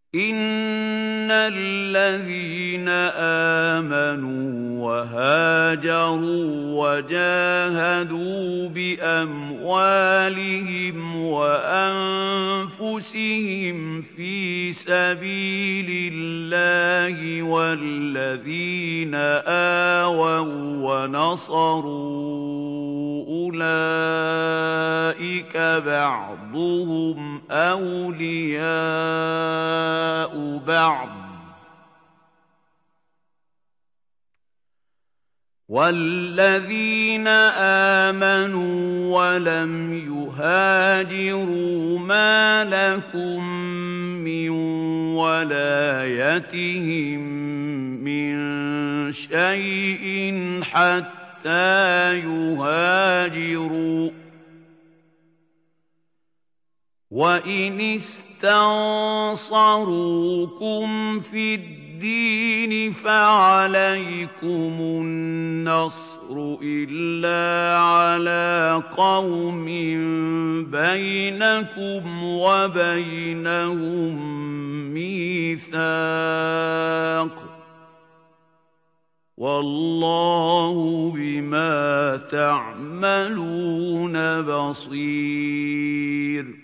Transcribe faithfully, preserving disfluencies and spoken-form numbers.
إِنَّ الَّذِينَ آمَنُوا وَهَاجَرُوا وَجَاهَدُوا بِأَمْوَالِهِمْ وَأَنفُسِهِمْ فِي سَبِيلِ اللَّهِ وَالَّذِينَ آوَوا وَّنَصَرُوا أُولَٰئِكَ بَعْضُهُمْ أَوْلِيَاءُ بَعْضٍ ۚ وَالَّذِينَ آمَنُوا وَلَمْ يُهَاجِرُوا مَا لَكُم مِّن وَلَايَتِهِم مِّن شَيْءٍ حَتَّىٰ يُهَاجِرُوا ۚ وَإِنِ اسْتَنصَرُوكُمْ فِي الدِّينِ فَعَلَيْكُمُ النَّصْرُ إِلَّا عَلَىٰ قَوْمٍ بَيْنَكُمْ وَبَيْنَهُم مِّيثَاقٌ ۗ وَاللَّهُ بِمَا تَعْمَلُونَ بَصِيرٌ.